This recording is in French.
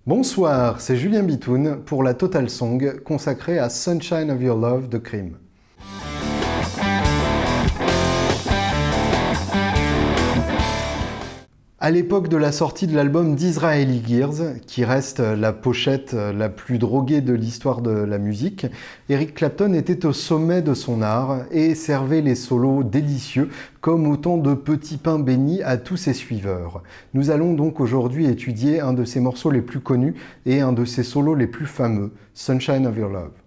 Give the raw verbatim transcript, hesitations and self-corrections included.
Bonsoir, c'est Julien Bitoun pour la Total Song consacrée à Sunshine of Your Love de Cream. À l'époque de la sortie de l'album Disraeli Gears, qui reste la pochette la plus droguée de l'histoire de la musique, Eric Clapton était au sommet de son art et servait les solos délicieux comme autant de petits pains bénis à tous ses suiveurs. Nous allons donc aujourd'hui étudier un de ses morceaux les plus connus et un de ses solos les plus fameux, Sunshine of Your Love.